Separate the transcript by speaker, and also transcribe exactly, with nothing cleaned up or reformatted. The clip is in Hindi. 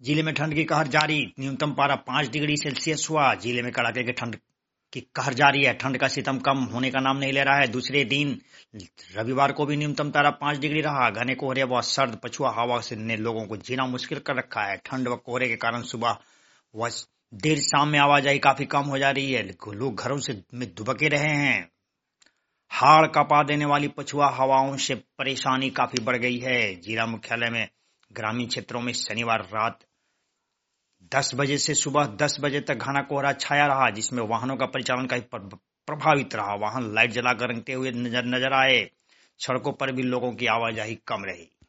Speaker 1: जिले में ठंड की कहर जारी। न्यूनतम पारा पांच डिग्री सेल्सियस हुआ। जिले में कड़ाके की ठंड की कहर जारी है। ठंड का सितम कम होने का नाम नहीं ले रहा है। दूसरे दिन रविवार को भी न्यूनतम तारा पांच डिग्री रहा। घने कोहरे व सर्द पछुआ हवा से ने लोगों को जीना मुश्किल कर रखा है। ठंड व कोहरे के कारण सुबह व देर शाम में आवाजाही काफी कम हो जा रही है। लोग घरों से में दुबके रहे हैं। हाड़ कपा देने वाली पछुआ हवाओं से परेशानी काफी बढ़ गई है। जिला मुख्यालय में ग्रामीण क्षेत्रों में शनिवार रात दस बजे से सुबह दस बजे तक घना कोहरा छाया रहा, जिसमें वाहनों का परिचालन काफी प्रभावित रहा। वाहन लाइट जलाकर रंगते हुए नजर नजर आए। सड़कों पर भी लोगों की आवाजाही कम रही।